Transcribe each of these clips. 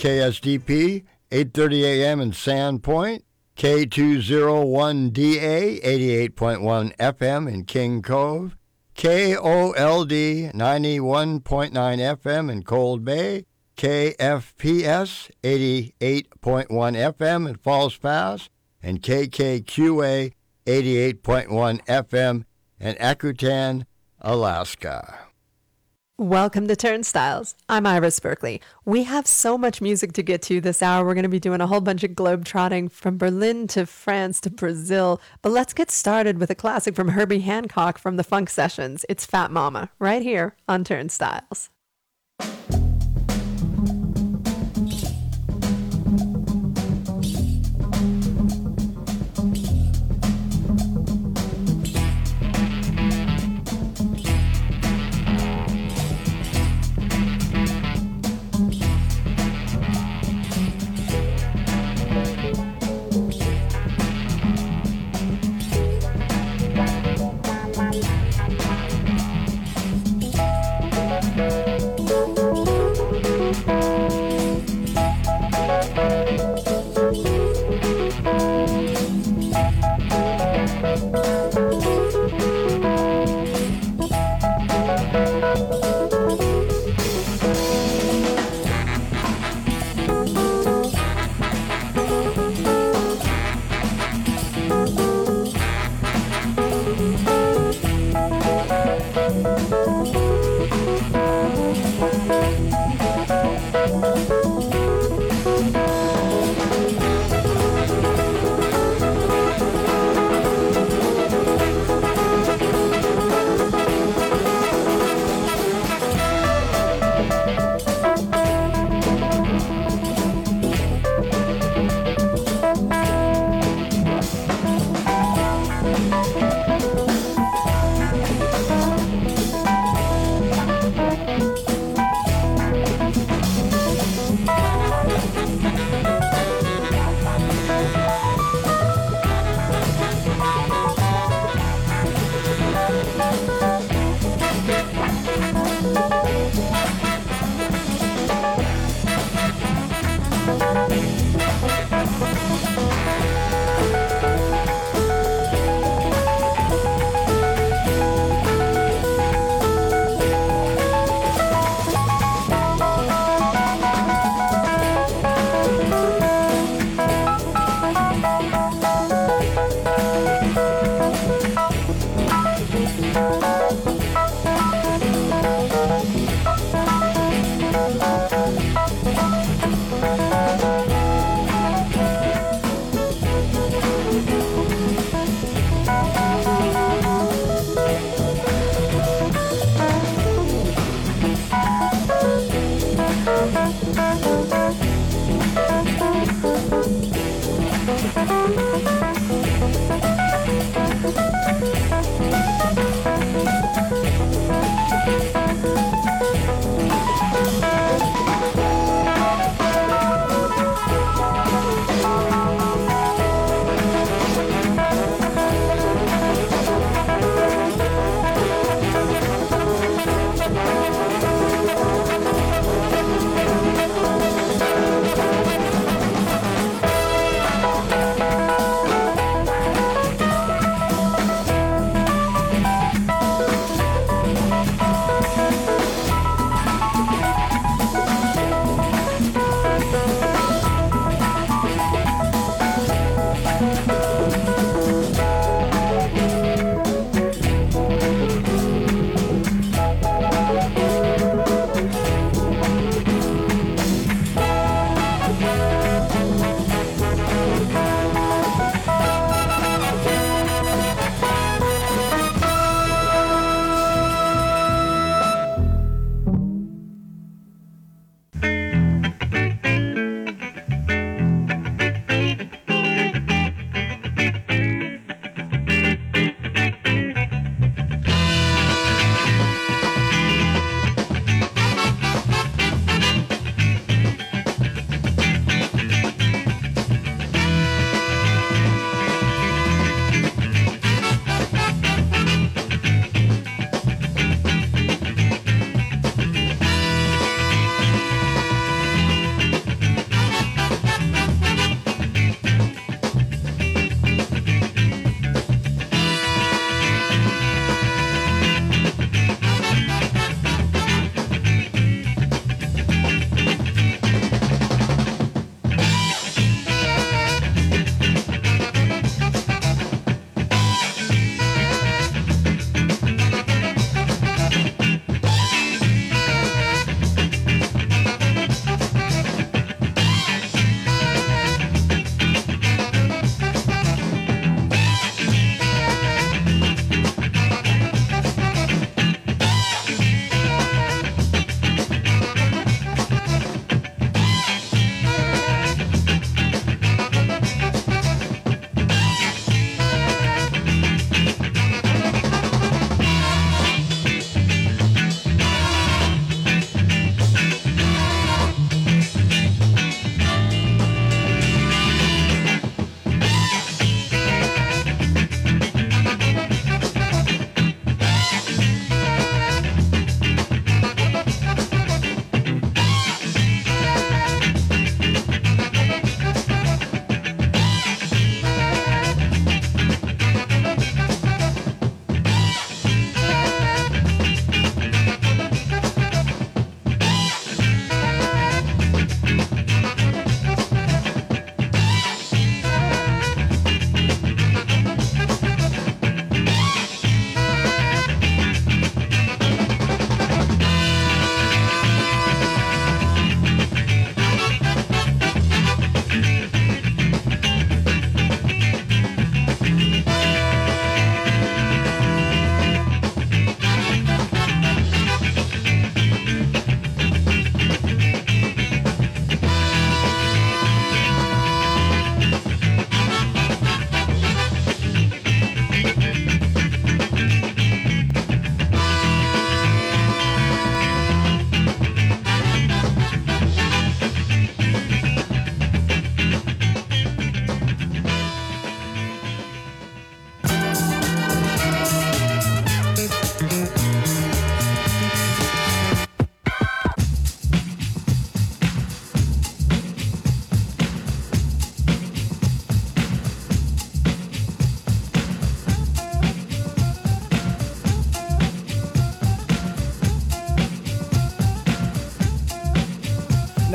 KSDP, 8:30 a.m. in Sandpoint, K201DA, 88.1 FM in King Cove, KOLD, 91.9 FM in Cold Bay, KFPS, 88.1 FM in Falls Pass, and KKQA, 88.1 FM in Akutan, Alaska. Welcome to Turnstiles. I'm Iris Berkeley. We have so much music to get to this hour. We're going to be doing a whole bunch of globe-trotting from Berlin to France to Brazil. But let's get started with a classic from Herbie Hancock from the Funk Sessions. It's Fat Mama, right here on Turnstiles.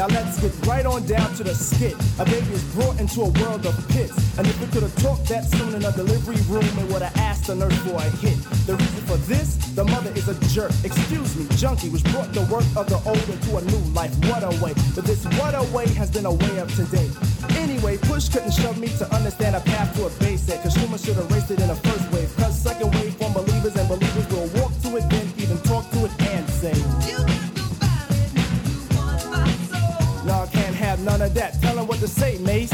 Now let's get right on down to the skit. A baby is brought into a world of pits, and if it could have talked that soon in a delivery room, it would have asked the nurse for a hit. The reason for this, the mother is a jerk. Excuse me, junkie, which brought the work of the old into a new life. What a way, but this what a way has been a way of today. Anyway, push couldn't shove me to understand a path to a basic. Consumer should have raced it in the first wave. Cause second wave from believers, and believers will walk to it, then even talk to it and say, you got the body, you want my soul. Y'all can't have none of that. Tell them what to say, Mace.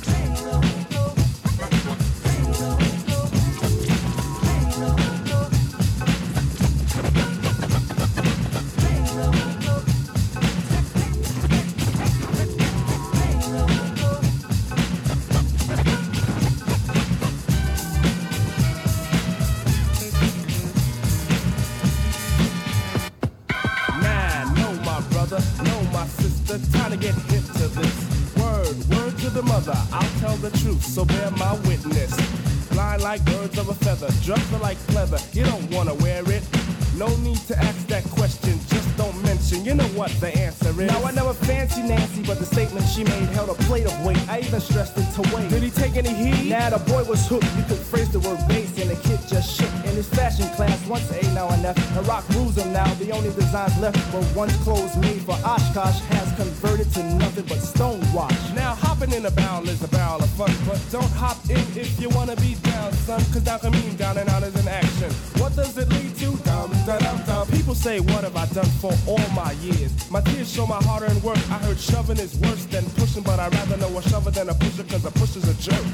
Time to get hip to this. Word to the mother, I'll tell the truth, so bear my witness. Fly like birds of a feather, drugs are like pleather, you don't wanna wear it. No need to ask that question, just don't mention, you know what the answer is. Now I never fancy Nancy, but the statement she made held a plate of weight. I even stressed it to wait. Did he take any heed? Nah, the boy was hooked. You could phrase the word bass and the kid just shook. In his fashion class, once A, now and F. The rock rules him now, the only designs left were once clothes made for Oshkosh has converted to nothing but stonewash. Now hopping in a barrel is a barrel of fun, but don't hop in if you wanna be down, son, cause down can mean down and out is an action. What does it lead to? Dum. People say, what have I done for all my years? My tears show my hard-earned work. I heard shoving is worse than pushing, but I'd rather know a shover than a pusher, cause a pusher's a jerk.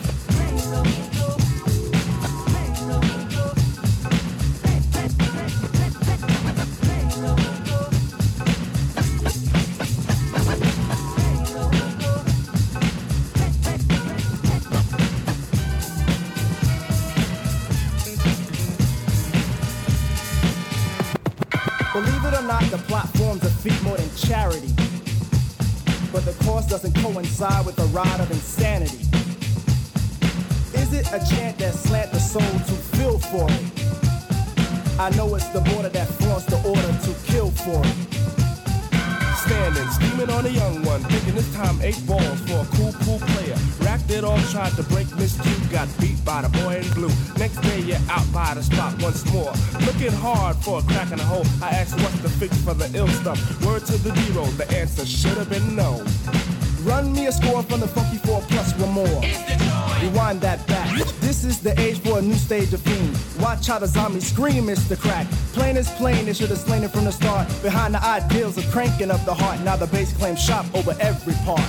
Believe it or not, the plot forms a feat more than charity. But the cost doesn't coincide with the ride of insanity. Is it a chant that slant the soul to feel for it? I know it's the border that flaunts the order to kill for it. Standing, steaming on a young one, thinking this time 8 balls for a cool player. Racked it all, tried to break Miss Q, got beat by the boy in blue. Next day you're out by the spot once more, looking hard for a crack in the hole. I asked what's the fix for the ill stuff. Word to the zero, the answer should have been no. Run me a score from the funky 4 plus one more. Rewind that back. This is the age for a new stage of fiend. Watch how the zombies scream, it's the crack. Plain is plain, they should have slain it from the start. Behind the ideals of cranking up the heart. Now the bass claims shop over every part.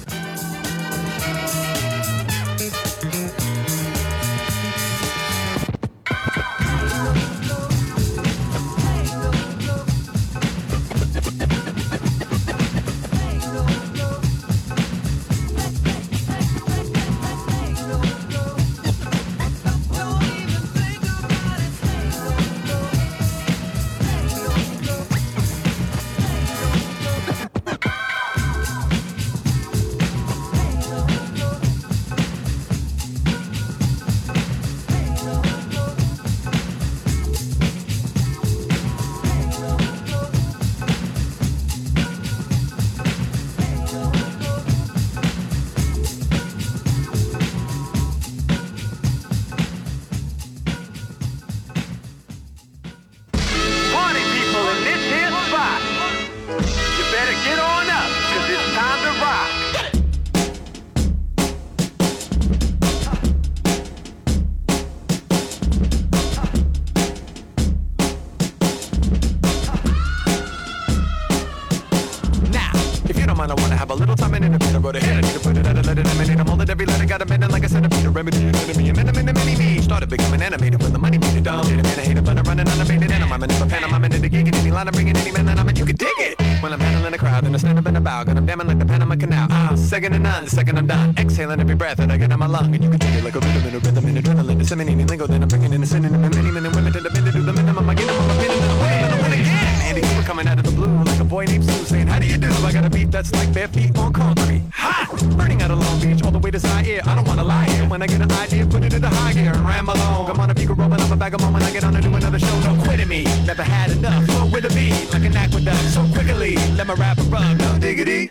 Remedy an enemy, and then me started becoming animated when the money made it dumb. Didn't mean to hate it, but I'm running unabated, and I'm in a pen, I'm into the gig, and any line I'm bringing any man that I'm in, you can dig it. When I'm handling a crowd, then I stand up in a bow, got 'em damming like the Panama Canal. Second to none, the second I'm done, exhaling every breath that I get in my lung, and you can take it like a rhythm and adrenaline, disseminating lingo, then I'm bringing in a synonym, and many men and women tend to bend to do the minimum. I get them on my pin, and then I win, and I win again. Andy, you were coming out of the blue like a boy named Sue, saying, how do you do? I got a beat that's like bare feet on concrete. Ha! Burning out of Long Beach, all the way to Zaire. I don't wanna lie here. When I get an idea, put it into high gear and ram along. I'm on a beaker rolling up a bag of mom when I get on to do another show. Don't quit at me. Never had enough. Flow with a beat like an aqueduct. So quickly, let my rapper rub. No diggity.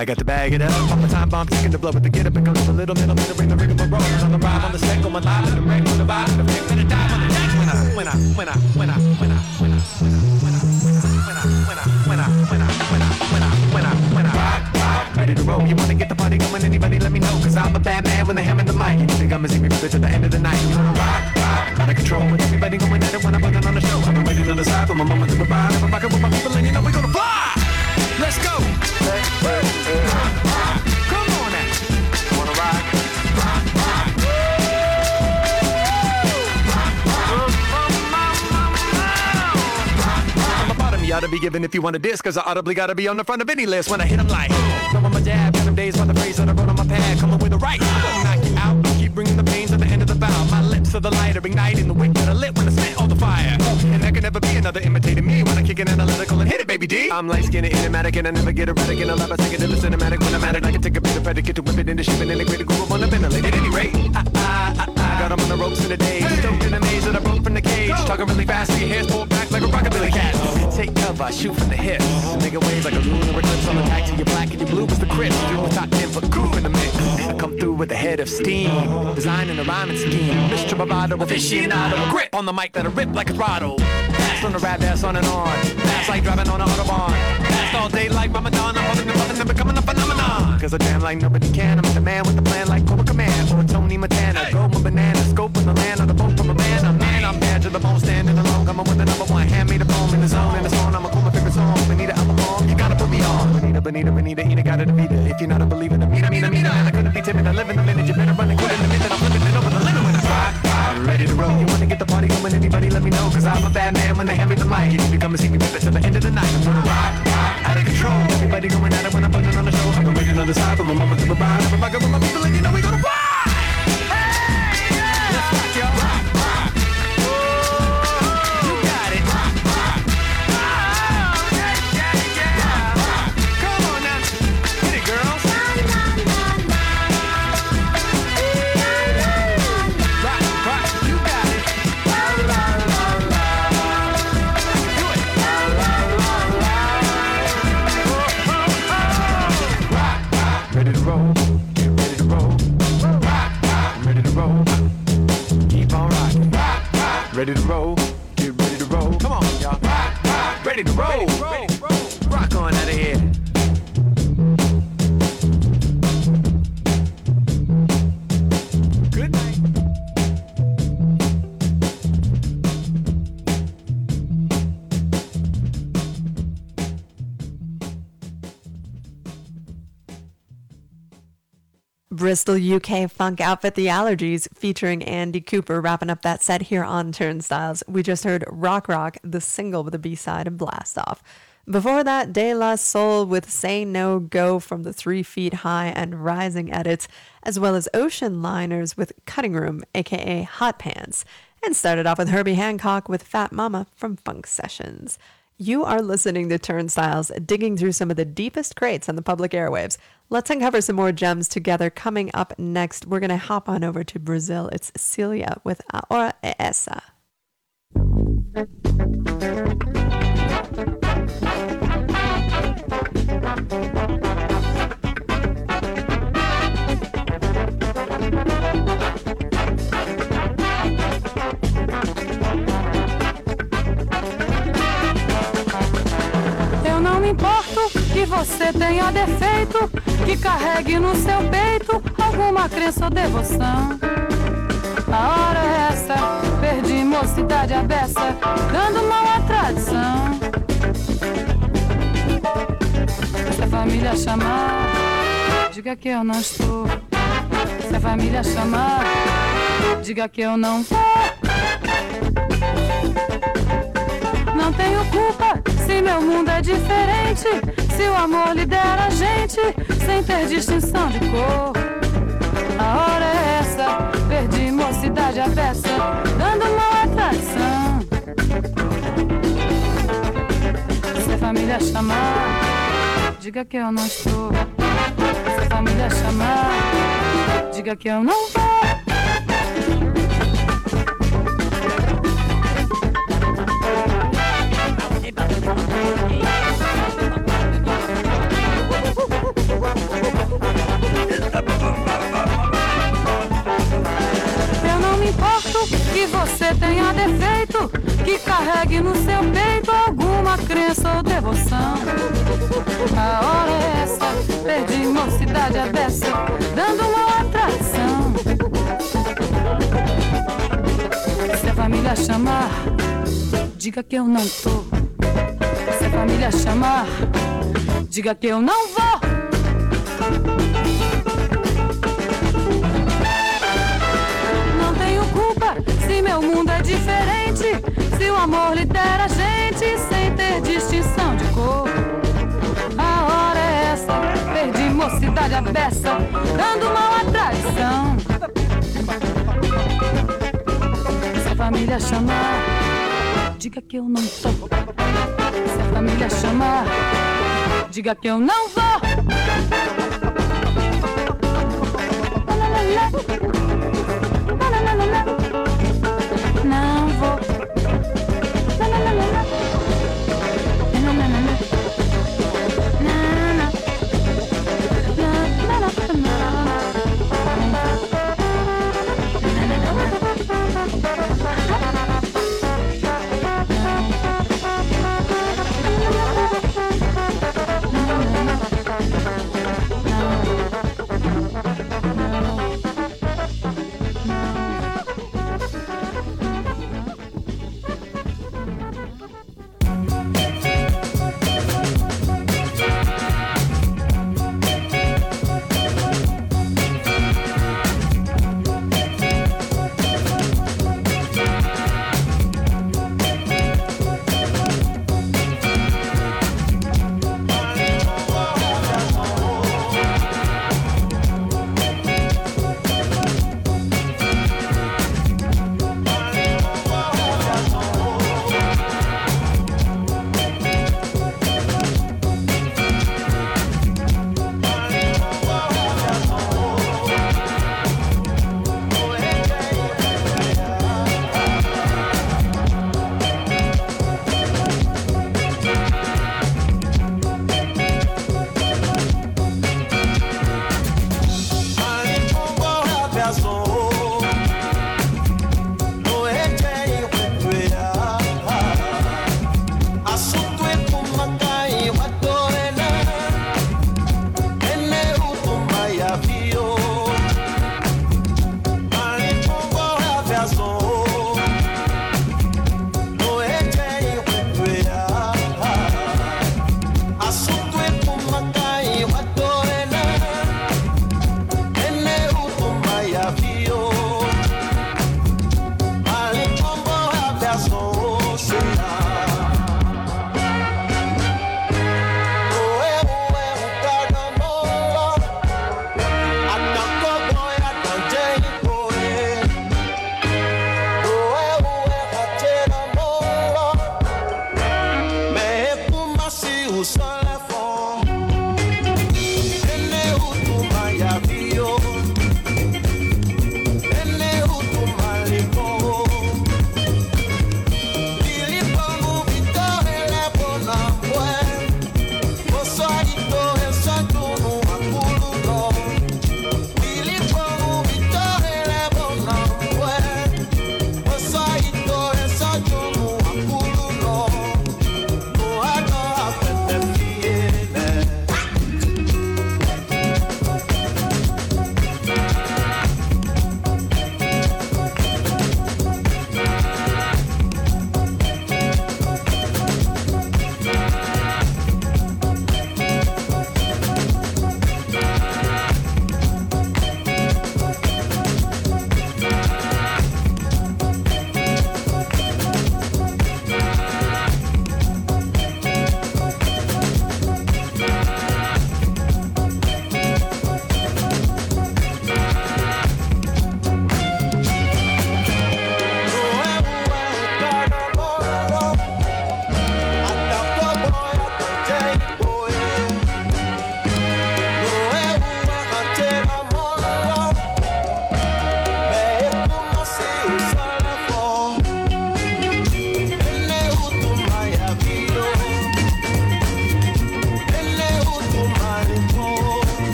I got to bag it up. All my time bomb ticking to blow with the get up and go to the little middle, bring the ring of a roll. On the rhyme, on the set, on my live, and the wreck, on the vibe, and the pick, and the dive on the deck. When I ready to roll. You wanna get the party going? Anybody let me know? Cause I'm a bad man when they hammer the mic. You think I'ma see me to the end of the night? You wanna rock, out of control with everybody going at it when I'm putting on the show. I'm ready to decide from a moment to the ride. I'm rocking with my people and you know we gonna fly. Let's go. Come on now. Wanna rock? You ought to be given if you want a disc, cause I audibly gotta be on the front of any list when I hit them like. Know I'm a jab, got them days on the phrase that I wrote on my pad, coming with a right. Knock you out, keep bringing the pains to the end of the bow. My lips are the lighter, igniting the wick that I lit when I spit all the fire. And there can never be another imitating me when I kick it analytical and hit it, baby D. I'm light skinned and enigmatic and I never get erratic and I love I take it to the cinematic when I'm at it. I can take a bit of predicate to whip it into shipping and a greater groove on the ventilator. At any rate, I got them on the ropes in the days. Stoked in the maze that I broke from the cage. Talking really fast, so your hair's pulled back like a rockabilly cat. Take cover, I shoot from the hip. Make a wave like a lunar eclipse on the tag to your black and your blue was the crisp. Do a top 10 for crew in the mix. I come through with a head of steam, designing a rhyming scheme. Mr. Bravado, aficionado, grip on the mic that'll rip like a throttle. Fast on the rap ass on and on. Fast like driving on an Autobahn. Fast all day like Ramadan. I'm holding the button and becoming a phenomenon. Cause I jam like nobody can. I'm the man with the plan like Cobra Command or Tony Montana. Go with banana, scope in the land on the boat from a man. I'm bad to the bone, standing alone. Coming with the number one, hand me the poem in the zone. In the zone, I'ma call my favorite song. Benita alcohol, you gotta put me on. Benita, Ina gotta defeat it. If you're not a believer, then meet man, I couldn't be timid. I live in the minute, you better run and quit in the minute. I'm flipping it over the limit when I rock. I'm ready to roll. You wanna get the party going? Anybody let me know? Cause I'm a bad man when they hand me the mic. You need to come and see me with it to the end of the night. I'm gonna rock, out of control. Everybody going at it when I'm putting on the show. I'm ready to decide from a moment to the ride. I'm rocking with my people and you know we gonna fly. Let's rock, y'all. Ready to roll, get ready to roll. Come on, y'all. Ready to roll. Rock on out of here. Good night. Bristol, UK funk outfit The Allergies featuring Andy Cooper wrapping up that set here on Turnstiles. We just heard Rock Rock, the single with the B-side and Blast Off. Before that, De La Soul with Say No Go from the 3 Feet High and Rising edits, as well as Ocean Liners with Cutting Room, aka Hot Pants, and started off with Herbie Hancock with Fat Mama from Funk Sessions. You are listening to Turnstiles, digging through some of the deepest crates on the public airwaves. Let's uncover some more gems together. Coming up next, we're going to hop on over to Brazil. It's Celia with A Hora é Essa. Eu não me importo que você tenha defeito, que carregue no seu peito alguma crença ou devoção. A hora é essa, perdi mocidade à beça, dando mal à tradição. Se a família chamar, diga que eu não estou. Se a família chamar, diga que eu não vou. Não tenho culpa se meu mundo é diferente, se o amor lidera a gente sem ter distinção de cor. A hora é essa, perdi mocidade à peça, dando mal à traição. Se a família chamar, diga que eu não estou. Se a família chamar, diga que eu não vou. você tenha defeito, que carregue no seu peito alguma crença ou devoção. A hora é essa, perdi mocidade a beça, dando uma atração. Se a família chamar, diga que eu não tô. Se a família chamar, diga que eu não vou. Não tenho culpa se meu mundo é diferente, se o amor lidera a gente sem ter distinção de cor. A hora é essa, perdi mocidade a beça, dando mal à traição. Se a família chamar, diga que eu não tô. Se a família chamar, diga que eu não vou. Não vou.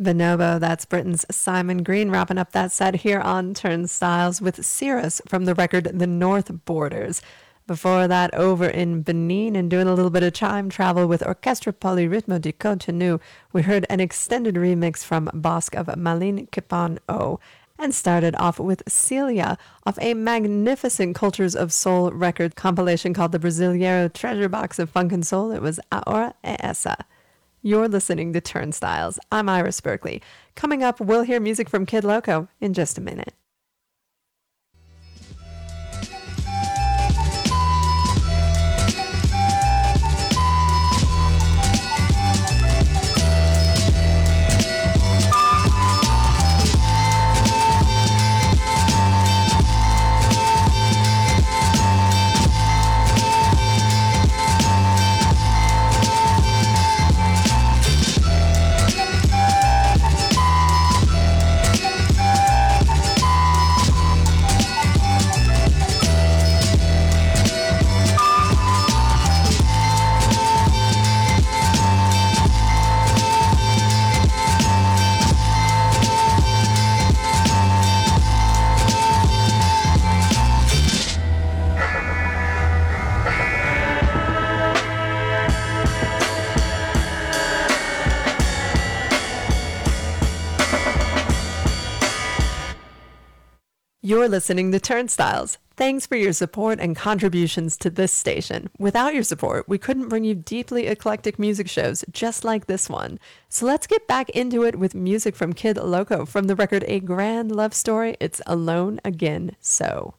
Bonobo, that's Britain's Simon Green, wrapping up that set here on Turnstiles with Cirrus from the record The North Borders. Before that, over in Benin and doing a little bit of time travel with Orchestre Polyrhythme du Contenu, we heard an extended remix from Bosque of Malin Kipan O, and started off with Celia off a magnificent Cultures of Soul record compilation called the Brasileiro Treasure Box of Funk and Soul. It was A Hora é Essa. You're listening to Turnstiles. I'm Iris Berkeley. Coming up, we'll hear music from Kid Loco in just a minute. You're listening to Turnstiles. Thanks for your support and contributions to this station. Without your support, we couldn't bring you deeply eclectic music shows just like this one. So let's get back into it with music from Kid Loco from the record A Grand Love Story. It's Alone Again So.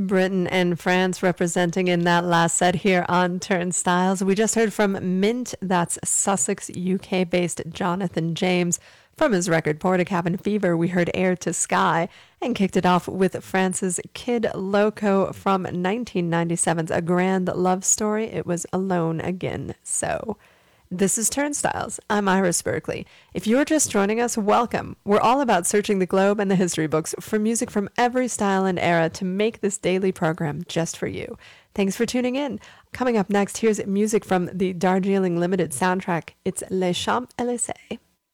Britain and France representing in that last set here on Turnstiles. We just heard from Mint, that's Sussex, UK-based Jonathan James. From his record Porta Cabin Fever, we heard Air to Sky, and kicked it off with France's Kid Loco from 1997's A Grand Love Story. It was Alone Again. So, this is Turnstiles. I'm Iris Berkeley. If you're just joining us, welcome. We're all about searching the globe and the history books for music from every style and era to make this daily program just for you. Thanks for tuning in. Coming up next, here's music from the Darjeeling Limited soundtrack. It's Les Champs-Élysées.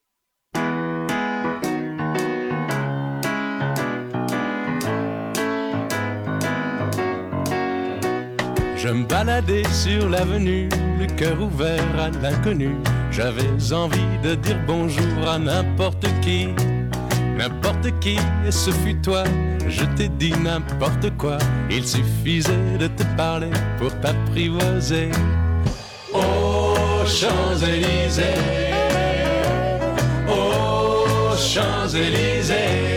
Je me baladais sur l'avenue, le cœur ouvert à l'inconnu. J'avais envie de dire bonjour à n'importe qui, et ce fut toi. Je t'ai dit n'importe quoi, il suffisait de te parler pour t'apprivoiser. Aux Champs-Élysées, aux Champs-Élysées,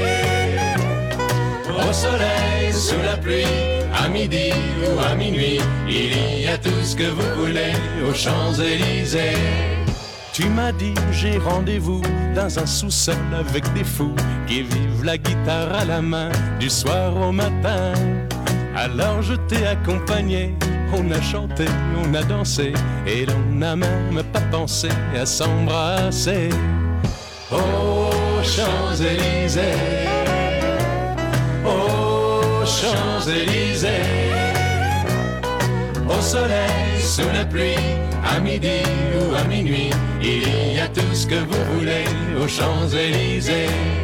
au soleil, sous la pluie, à midi ou à minuit, il y a tout ce que vous voulez aux Champs-Élysées. Tu m'as dit j'ai rendez-vous dans un sous-sol avec des fous qui vivent la guitare à la main du soir au matin. Alors je t'ai accompagné, on a chanté, on a dansé et l'on n'a même pas pensé à s'embrasser. Aux Champs-Élysées, aux Champs-Élysées, au soleil, sous la pluie, à midi ou à minuit, il y a tout ce que vous voulez aux Champs-Élysées.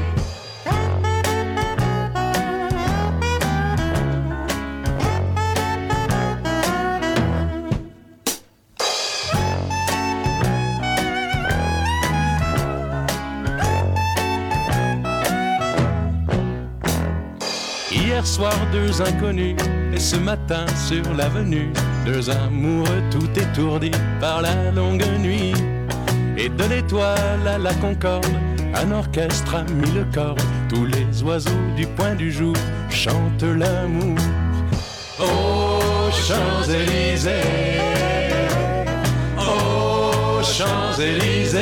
Hier soir, deux inconnus, et ce matin sur l'avenue, deux amoureux tout étourdis par la longue nuit. Et de l'étoile à la Concorde, un orchestre a mis le corps. Tous les oiseaux du point du jour chantent l'amour. Aux Champs-Élysées, aux Champs-Élysées,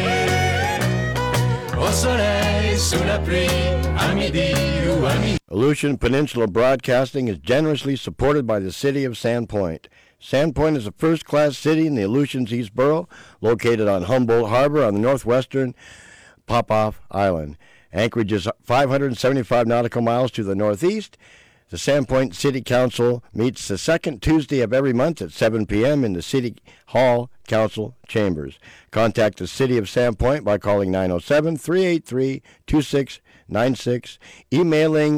au soleil, sous la pluie, à midi ou à minuit. Aleutian Peninsula Broadcasting is generously supported by the city of Sandpoint. Sandpoint is a first-class city in the Aleutians East Borough, located on Humboldt Harbor on the northwestern Popoff Island. Anchorage is 575 nautical miles to the northeast. The Sandpoint City Council meets the second Tuesday of every month at 7 p.m. in the City Hall Council Chambers. Contact the City of Sandpoint by calling 907-383-2696, emailing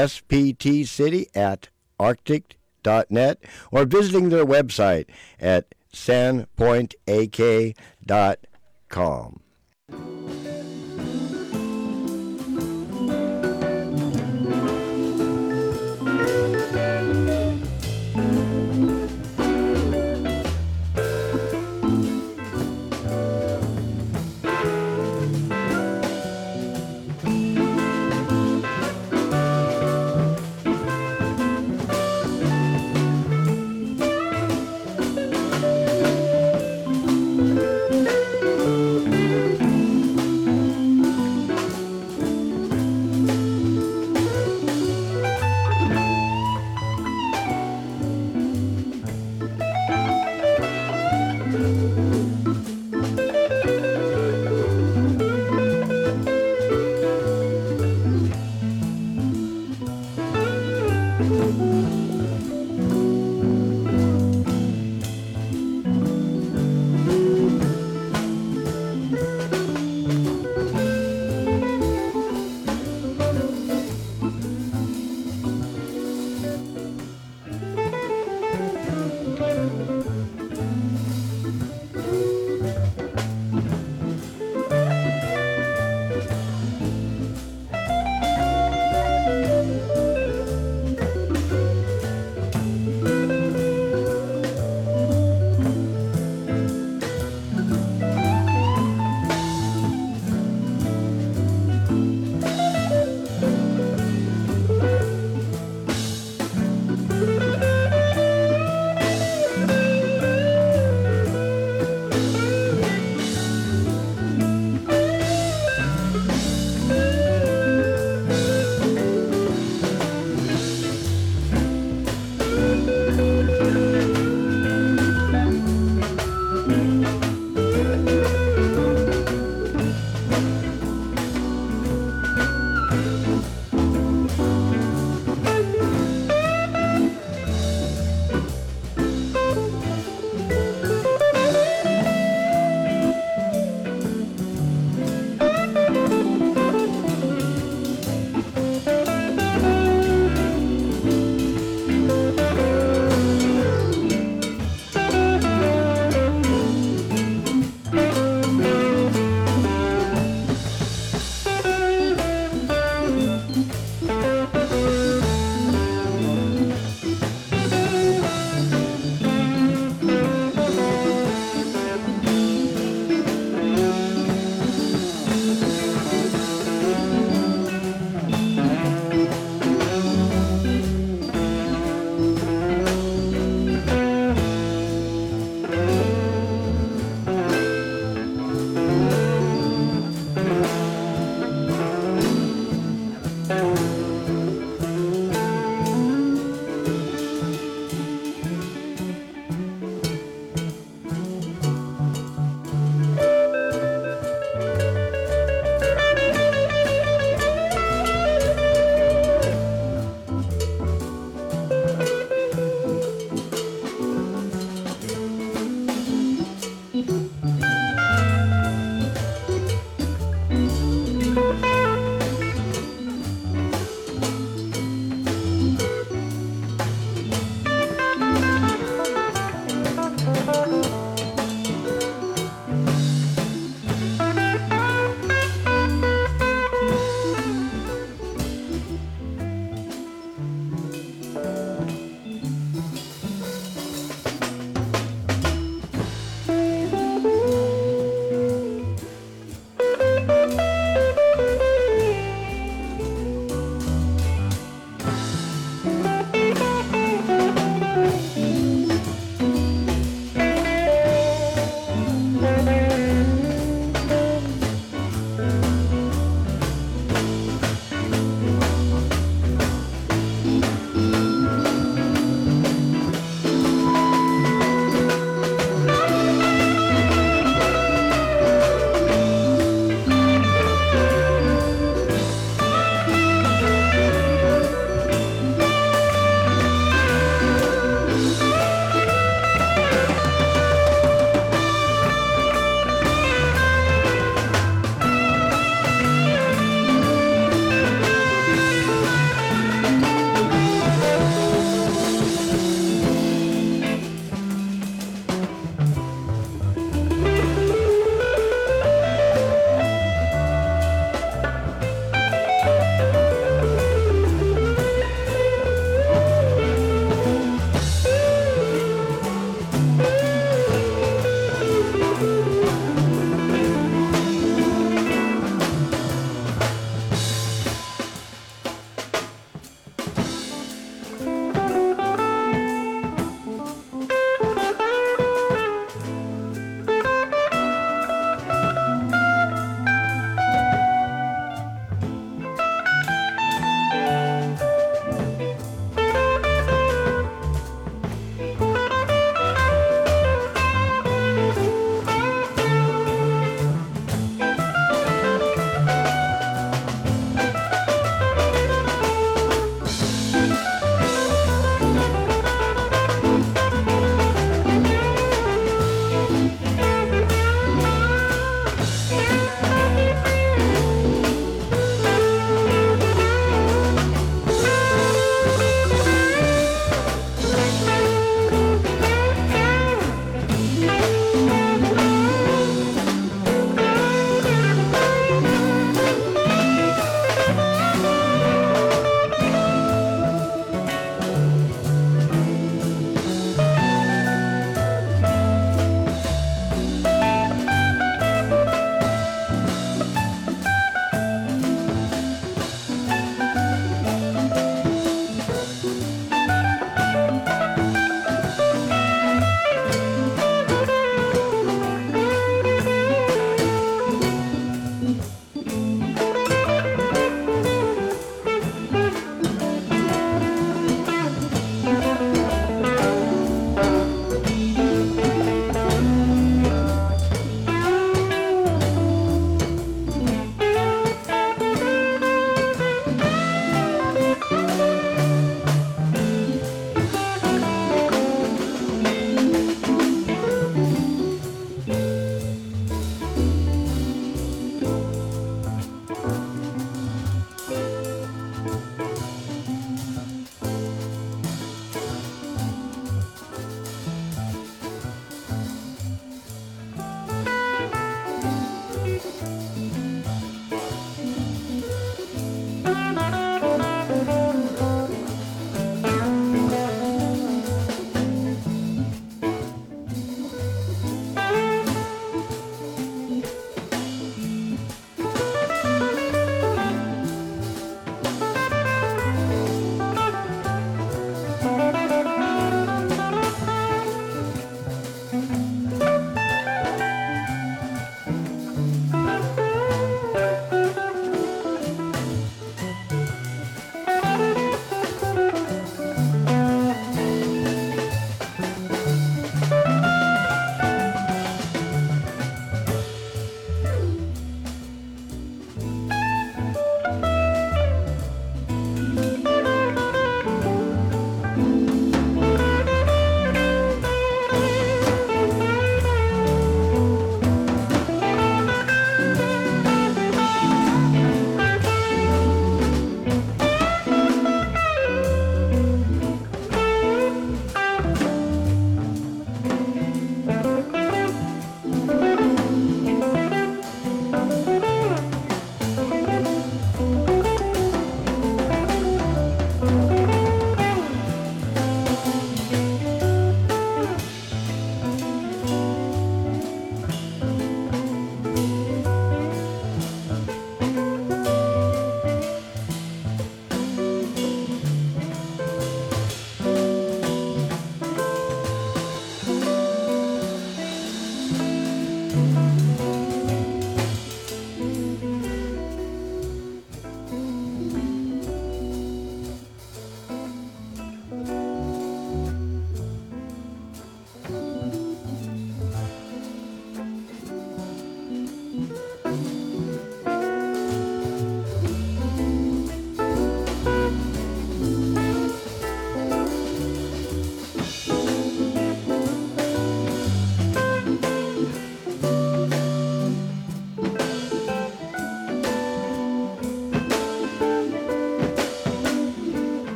sptcity@arctic.net, or visiting their website at sandpointak.com.